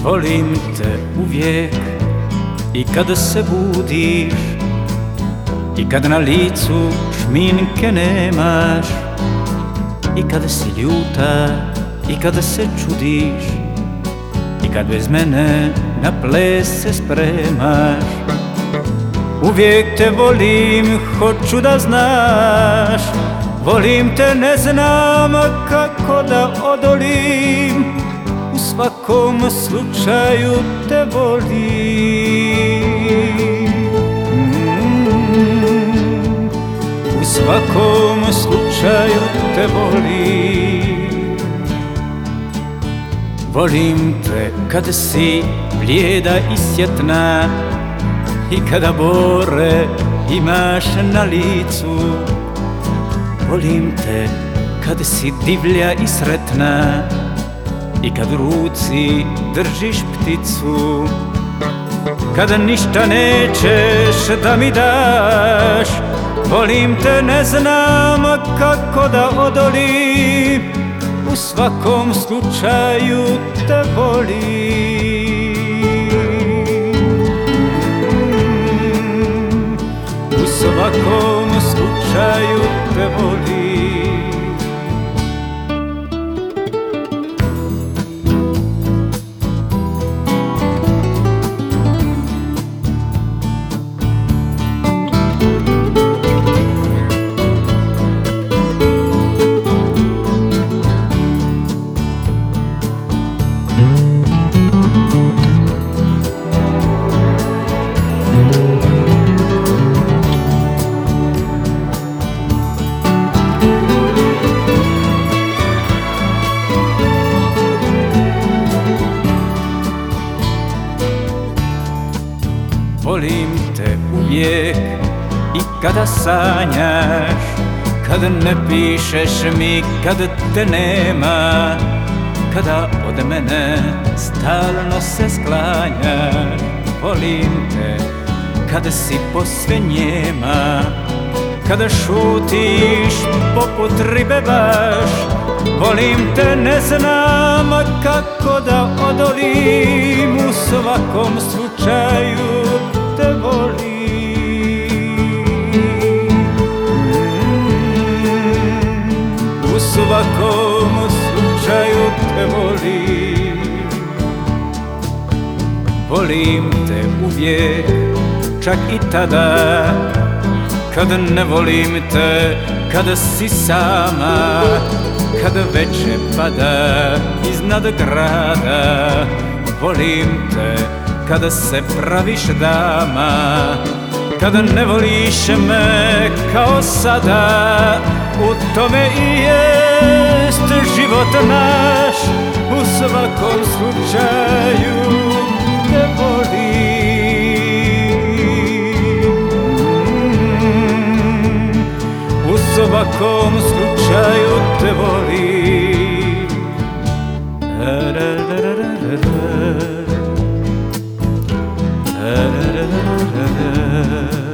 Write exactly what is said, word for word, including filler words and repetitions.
Volim te uvijek i kada se budiš i kad na licu šminke nemaš i kada si ljuta i kada se čudiš i kad bez mene na ples se spremaš. Uvijek te volim, hoću da znaš, volim te, ne znam kako da odolim, u svakom slučaju te volim. mm, U svakom slučaju te volim. Volim te kada si blijeda i sjetna i kada bore imaš na licu. Volim te kada si divlja i sretna i kad u ruci držiš pticu. Kada ništa nećeš da mi daš, volim te, ne znam kako da odolim, u svakom slučaju te volim. U svakom slučaju te volim. Volim te uvijek i kada sanjaš, kada ne pišeš mi, kada te nema, kada od mene stalno se sklanjaš. Volim te kada si posve njema, kada šutiš poput ribe baš. Volim te, ne znam kako da odolim, u svakom slučaju te volim. U svakom slučaju te volim. Volim te uvijek, čak i tada kada ne volim te, kada si sama, kada veče pada iznad grada. Volim te kada se praviš dama, kada ne voliš me kao sada. U tome i jest život naš, u svakom slučaju te volim. U svakom slučaju te volim. Da, da, da, da, da, da. Da, da, da, da, da.